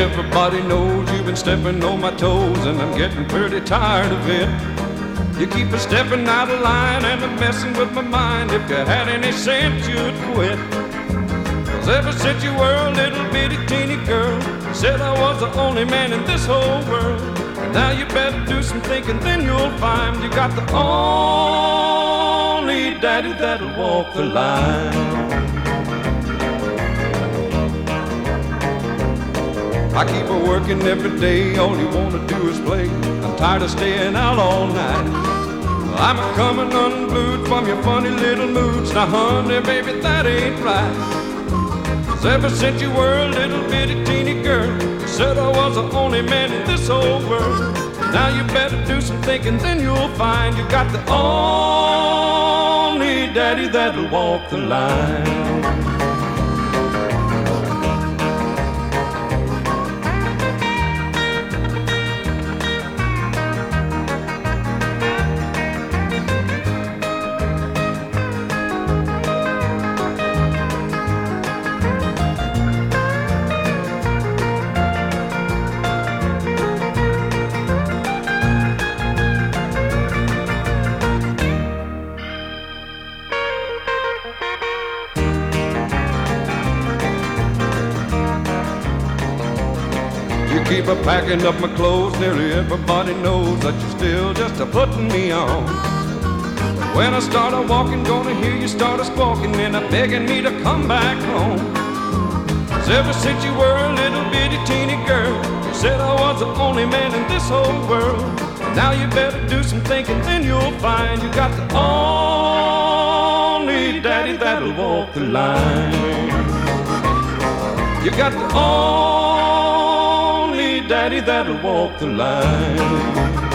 everybody knows you've been stepping on my toes, and I'm getting pretty tired of it. You keep a stepping out of line and a messing with my mind. If you had any sense, you'd quit. 'Cause ever since you were a little bitty teeny girl, you said I was the only man in this whole world. And now you better do some thinking, then you'll find you got the only daddy that'll walk the line. I keep her working every day, all you wanna do is play. I'm tired of staying out all night. I'm a-comin' unglued from your funny little moods. Now honey, baby, that ain't right. 'Cause ever since you were a little bitty teeny girl, you said I was the only man in this whole world. Now you better do some thinking, then you'll find you got the only daddy that'll walk the line. Keep a packing up my clothes, nearly everybody knows that you're still just a-putting me on. But when I start a-walking, gonna hear you start a-squawking and a-begging me to come back home. 'Cause ever since you were a little bitty teeny girl, you said I was the only man in this whole world. And now you better do some thinking, then you'll find you got the only daddy that'll walk the line. You got the only daddy that'll walk the line.